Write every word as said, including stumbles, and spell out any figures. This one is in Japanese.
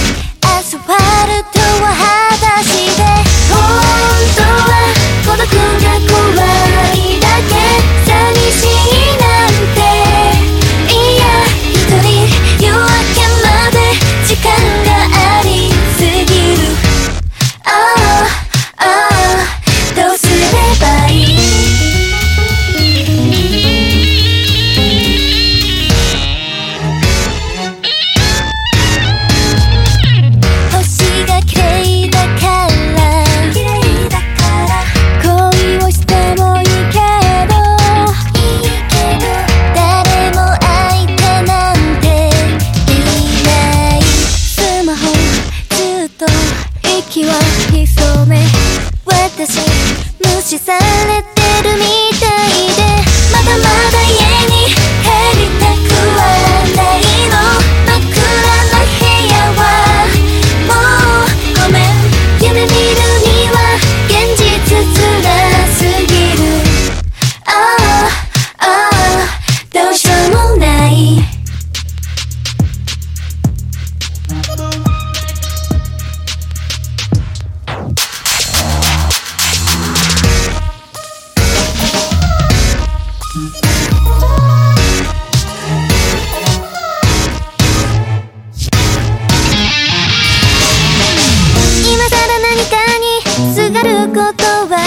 アスファルトを裸足で本当は孤独が怖いだけ寂しいなんていや一人夜明けまで時間がありすぎるああああどうすればいい星が綺麗だから綺麗だから恋をしてもいいけどいいけど誰も相手なんていないスマホずっと息を潜め私無視されてるみたいでまだまだ家に帰りたくはないの真っ暗な部屋はもうごめん夢見るには現実辛すぎるああああどうしようもない今さら何かにすがることは